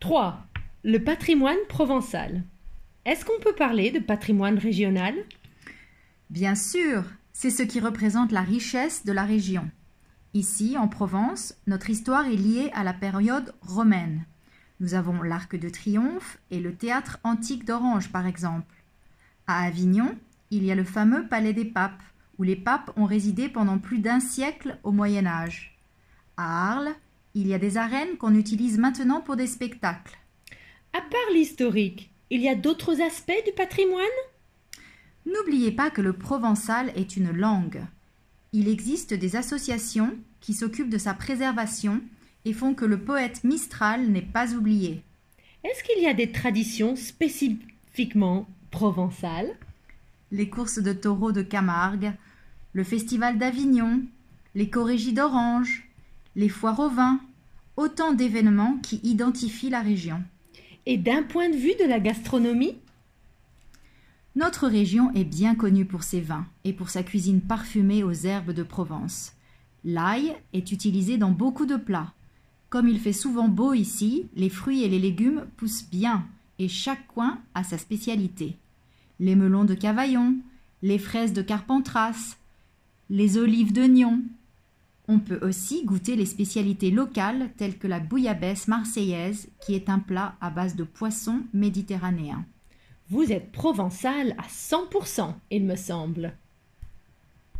3. Le patrimoine provençal. Est-ce qu'on peut parler de patrimoine régional? Bien sûr, c'est ce qui représente la richesse de la région. Ici, en Provence, notre histoire est liée à la période romaine. Nous avons l'Arc de Triomphe et le théâtre antique d'Orange, par exemple. À Avignon, il y a le fameux Palais des Papes, où les papes ont résidé pendant plus d'un siècle au Moyen Âge. À Arles, il y a des arènes qu'on utilise maintenant pour des spectacles. À part l'historique, il y a d'autres aspects du patrimoine? N'oubliez pas que le provençal est une langue. Il existe des associations qui s'occupent de sa préservation et font que le poète Mistral n'est pas oublié. Est-ce qu'il y a des traditions spécifiquement provençales? Les courses de taureaux de Camargue, le festival d'Avignon, les chorégies d'Orange, les foires au vin, autant d'événements qui identifient la région. Et d'un point de vue de la gastronomie? Notre région est bien connue pour ses vins et pour sa cuisine parfumée aux herbes de Provence. L'ail est utilisé dans beaucoup de plats. Comme il fait souvent beau ici, les fruits et les légumes poussent bien et chaque coin a sa spécialité. Les melons de Cavaillon, les fraises de Carpentras, les olives de Nyon. On peut aussi goûter les spécialités locales telles que la bouillabaisse marseillaise qui est un plat à base de poisson méditerranéen. Vous êtes provençal à 100%, il me semble.